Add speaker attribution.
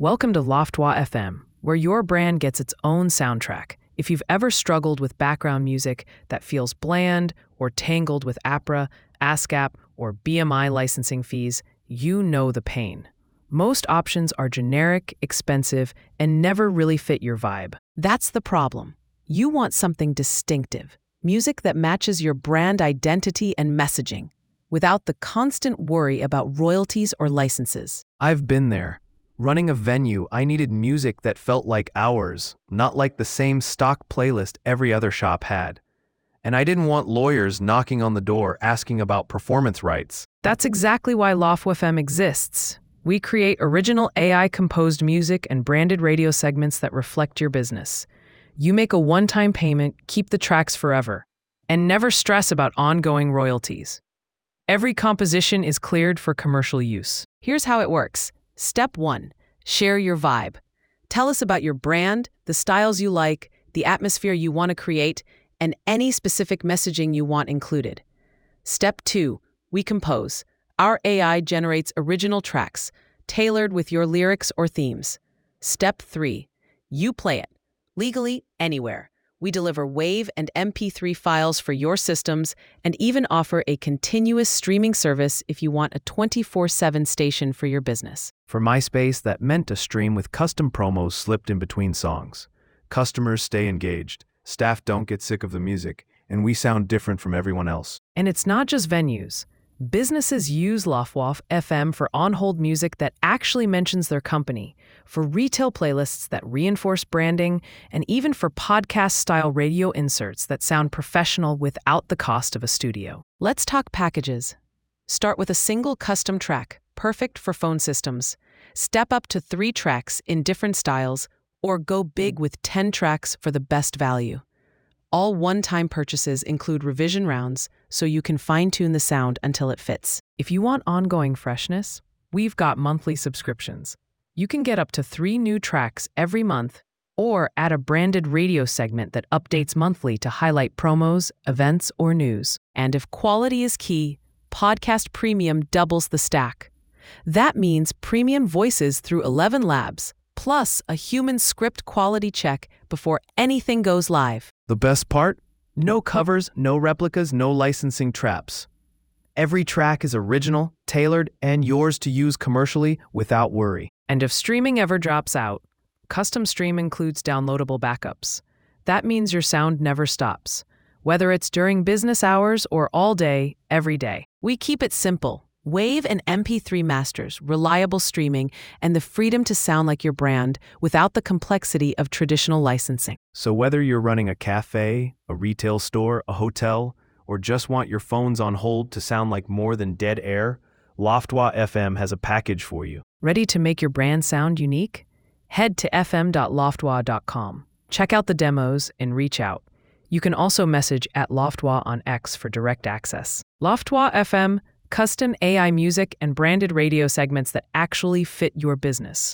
Speaker 1: Welcome to Loftwa FM, where your brand gets its own soundtrack. If you've ever struggled with background music that feels bland or tangled with APRA, ASCAP, or BMI licensing fees, you know the pain. Most options are generic, expensive, and never really fit your vibe. That's the problem. You want something distinctive, music that matches your brand identity and messaging, without the constant worry about royalties or licenses.
Speaker 2: I've been there. Running a venue, I needed music that felt like ours, not like the same stock playlist every other shop had. And I didn't want lawyers knocking on the door asking about performance rights.
Speaker 1: That's exactly why Loftwa FM exists. We create original AI-composed music and branded radio segments that reflect your business. You make a one-time payment, keep the tracks forever, and never stress about ongoing royalties. Every composition is cleared for commercial use. Here's how it works. Step 1. Share your vibe. Tell us about your brand, the styles you like, the atmosphere you want to create, and any specific messaging you want included. Step 2. We compose. Our AI generates original tracks, tailored with your lyrics or themes. Step 3. You play it. Legally, anywhere. We deliver WAV and MP3 files for your systems and even offer a continuous streaming service if you want a 24/7 station for your business.
Speaker 2: For MySpace, that meant a stream with custom promos slipped in between songs. Customers stay engaged, staff don't get sick of the music, and we sound different from everyone else.
Speaker 1: And it's not just venues. Businesses use Loftwa FM for on-hold music that actually mentions their company, for retail playlists that reinforce branding, and even for podcast-style radio inserts that sound professional without the cost of a studio. Let's talk packages. Start with a single custom track, perfect for phone systems. Step up to 3 tracks in different styles, or go big with 10 tracks for the best value. All one-time purchases include revision rounds, so you can fine-tune the sound until it fits. If you want ongoing freshness, we've got monthly subscriptions. You can get up to 3 new tracks every month, or add a branded radio segment that updates monthly to highlight promos, events, or news. And if quality is key, Podcast Premium doubles the stack. That means premium voices through 11 labs, plus a human script quality check before anything goes live.
Speaker 2: The best part? No covers, no replicas, no licensing traps. Every track is original, tailored, and yours to use commercially without worry.
Speaker 1: And if streaming ever drops out, Custom Stream includes downloadable backups. That means your sound never stops, whether it's during business hours or all day, every day. We keep it simple. WAV and MP3 masters, reliable streaming, and the freedom to sound like your brand without the complexity of traditional licensing.
Speaker 2: So whether you're running a cafe, a retail store, a hotel, or just want your phones on hold to sound like more than dead air, Loftwa FM has a package for you.
Speaker 1: Ready to make your brand sound unique? Head to fm.loftwa.com. Check out the demos and reach out. You can also message at Loftwa on X for direct access. Loftwa FM, custom AI music and branded radio segments that actually fit your business.